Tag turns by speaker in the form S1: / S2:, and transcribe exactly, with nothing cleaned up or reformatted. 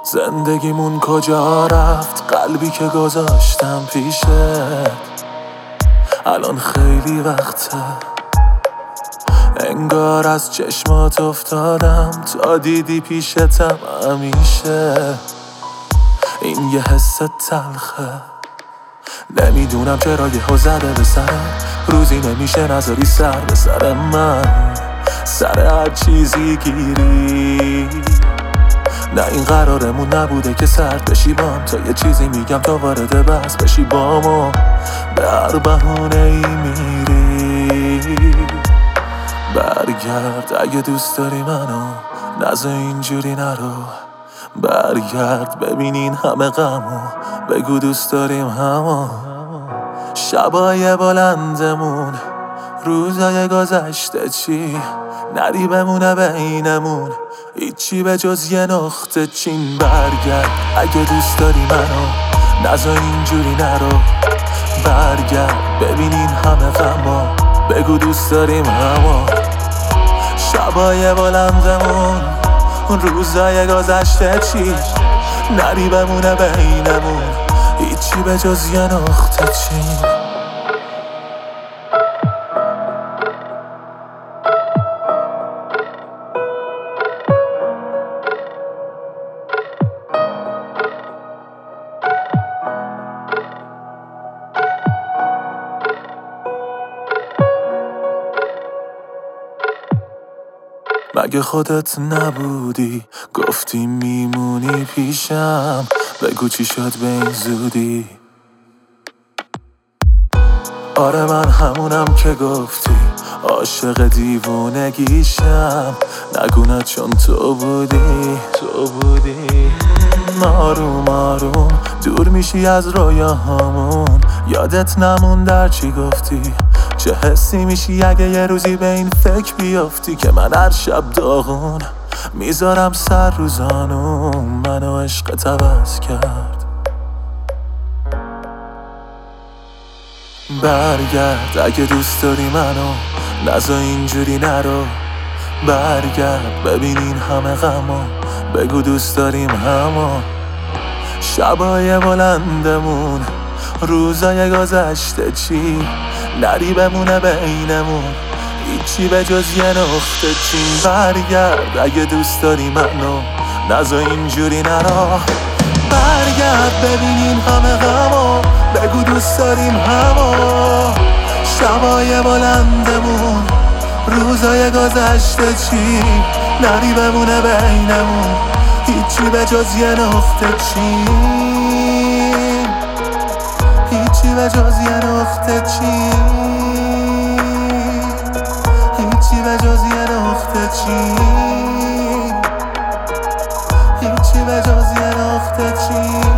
S1: زندگیمون کجا رفت، قلبی که گذاشتم پیشت الان خیلی وقته، انگار از چشمات افتادم تا دیدی پیشتم همیشه. این یه حس تلخه، نمیدونم چرا یهو زده به سرم، روزی نمیشه نذاری سر به سر من، سر هر چیزی گیری. نه این قرارمون نبوده که سرد بشی بام، تا یه چیزی میگم تا وارد بحث بشی بامو، به هر بهونه ای میری. برگرد اگه دوست داری منو، نذار اینجوری نرو. برگرد ببین این همه غمو، بگو دوست داریم همو. شبای بلندمون، روزای گذشته چی؟ نری بمونه بینمون هیچی به جز یه نقطه چین. برگرد اگه دوست داری منو، نذار اینجوری نرو. برگرد ببین این همه غمو، بگو دوست داریم همو. شبای بلندمون، روزای گذشته چی؟ نری بمونه بینمون هیچی به جز یه نقطه چین. مگه خودت نبودی گفتی میمونی پیشم؟ بگو چی شد به این زودی؟ آره من همونم که گفتی عاشق دیوونگیشم. نگونه چون تو بودی تو بودی آروم آروم دور میشی از رویاهامون. یادت نمون در چی گفتی؟ چه حسی میشی اگه یه روزی به این فکر بیافتی که من هر شب داغون میذارم سر رو زانوم. منو عشقت عوض کرد. برگرد اگه دوست داری منو، نذار اینجوری نرو. برگرد ببین این همه غمو، بگو دوست داریم همو. شبای بلندمون، روزای گذشته چی؟ نری بمونه بینمون هیچی به جز یه نقطه چین. برگرد اگه دوست داری منو، نذار اینجوری نرو. برگرد ببین این همه غمو، بگو دوست داریم همو. شبای بلندمون، روزای گذشته چی؟ نری بمونه بینمون هیچی به جز یه نقطه چین. هیچی به جز یه نقطه چین. هیچی به جز یه نقطه چین. هیچی به جز یه نقطه چین.